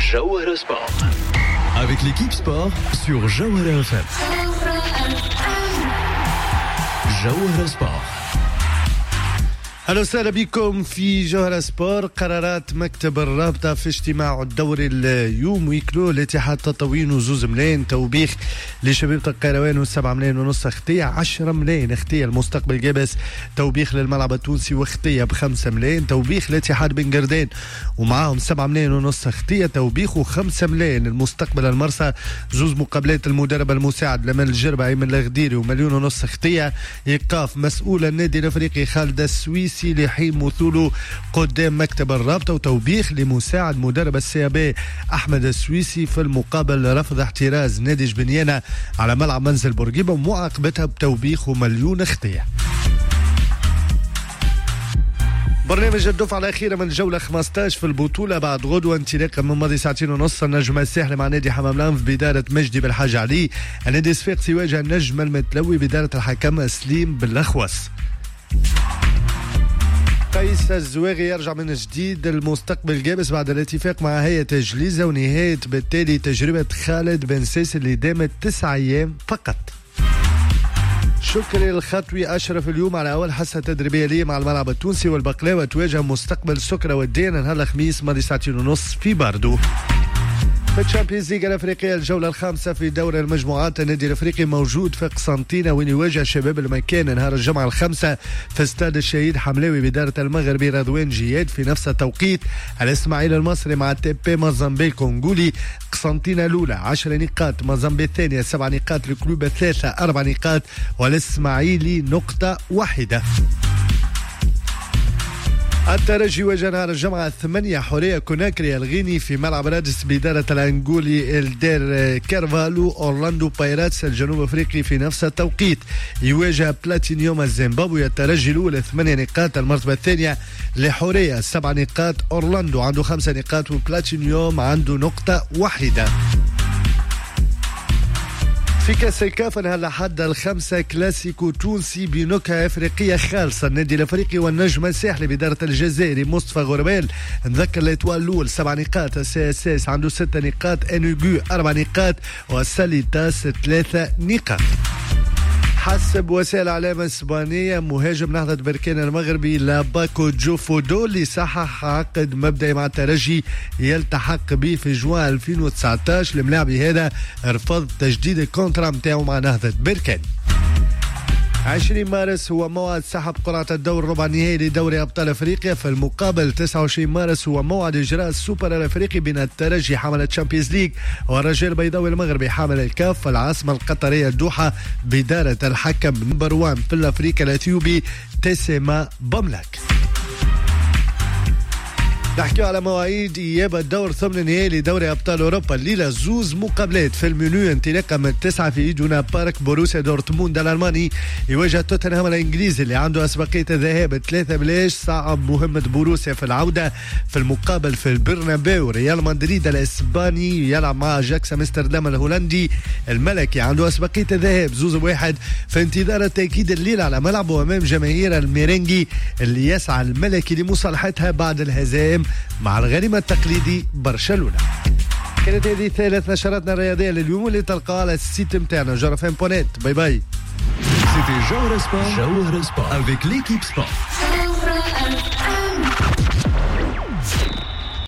Jawhara Sport. Avec l'équipe sport sur Jawhara FM. Jawhara Sport. أهلا وسهلا بكم في جوهرة سبور. قرارات مكتب الرابطة في اجتماع الدوري اليوم ويكلو الاتحاد تطوين وزوز ملايين توبيخ لشبيبة القيروان و7 ملايين ونص اختية 10 ملايين اختية المستقبل جابس توبيخ للملعب التونسي واختية ب5 ملايين توبيخ الاتحاد بن قردين ومعاهم 7 ملايين ونص اختية توبيخ و5 ملايين المستقبل المرسى زوز مقابلات المدرب المساعد لمن الجربة أيمن الغديري ومليون ونص اختية إيقاف مسؤول النادي الأفريقي خالد السويسي لحين مثوله قدام مكتب الرابطة وتوبيخ لمساعد مدرب السيابي أحمد السويسي في المقابل رفض احتراز نادي جبنيانة على ملعب منزل بورقيبة ومعاقبتها بتوبيخ ومليون اختية. برنامج الدفعة الأخيرة من الجولة 15 في البطولة بعد غدوة انطلاقا من ماضي ساعتين ونص. النجم الساحلي مع نادي حمام الأنف بدارة مجدي بالحاج علي. النادي الصفاقسي يواجه النجم المتلوي بدارة الحكم سليم بالأخوص. قيس الزواغي يرجع من جديد المستقبل جابس بعد الاتفاق مع هيئة تجليزة ونهاية بالتالي تجربة خالد بن سيس اللي دامت 9 أيام فقط. شكري الخطوي أشرف اليوم على أول حصة تدريبية ليه مع الملعب التونسي والبقلاوة تواجه مستقبل سكرة والدين نهار الخميس ماضي ساعتين ونص في باردو. في الشامبيونز ليج الافريقيه الجوله الخامسه في دوري المجموعات النادي الافريقي موجود في قسنطينه وين يواجه شباب المكان نهار الجمعه الخامسه في استاد الشهيد حملاوي بداره المغربي رضوان جياد. في نفس التوقيت الاسماعيلي المصري مع تيبي موزامبيق كونغولي. قسنطينه الاولى 10 نقاط موزامبيق الثانيه 7 نقاط الكلوب الثالثه 4 نقاط والاسماعيلي نقطه واحده. الترجي واجه نهار الجمعة 8 حورية كوناكري الغيني في ملعب رادس بدارة الأنغولي الدير كارفالو. أورلاندو بايراتس الجنوب أفريقي في نفس التوقيت يواجه بلاتينيوم الزيمبابوي. الترجي الأولى 8 نقاط المرتبة الثانية لحورية 7 نقاط. أورلاندو عنده 5 نقاط وبلاتينيوم عنده نقطة واحدة. في كاس الكاف نهار الأحد الخمسة كلاسيكو تونسي بنكهة أفريقية خالصة. النادي الأفريقي والنجم الساحلي بدارة الجزائري مصطفى غربال. نذكر الإتوال الأول 7 نقاط. السياساس عنده 6 نقاط. انوغو 4 نقاط وساليتاس 3 نقاط. حسب وسائل الاعلام الاسبانيه مهاجم نهضه بركان المغربي لاباكو جوفودو اللي صحح عقد مبدئي مع الترجي يلتحق به في جوان 2019. الملاعبي هذا رفض تجديد الكونترا نتاعو مع نهضه بركان. 20 مارس هو موعد سحب قرعة الدور ربع النهائي لدوري أبطال أفريقيا. في المقابل 29 مارس هو موعد إجراء السوبر الأفريقي بين الترجي حامل الشامبيونز ليج والرجاء البيضاوي المغربي حامل الكاف في العاصمة القطرية الدوحة بدارة الحكم نمبر 1 في الأفريقيا الأثيوبي تسيما بملك. نحكي على مواعيد إياب الدور ثمن النهائي لدوري أبطال أوروبا. الليلة زوز مقابلات في المنيو انطلاقا من 9 في إيدونا بارك. بوروسيا دورتموند الألماني يواجه توتنهام الإنجليزي اللي عنده أسبقية الذهاب 3 بلاش. صعب مهمة بوروسيا في العودة. في المقابل في البرنابيو ريال مدريد الإسباني يلعب مع أجاكس أمستردام الهولندي. الملكي عنده أسبقية الذهاب 2-1 في انتظار التأكيد الليلة على ملعبه أمام جماهير الميرينجي اللي يسعى الملكي لمصالحتها بعد الهزائم مع الغريم التقليدي برشلونة. كانت هذه ثالث نشراتنا الرياضية لليوم اللي تلقاها على السيت متاعنا jawharafm.net. باي باي. C'était Jawhara Sport avec l'équipe sport.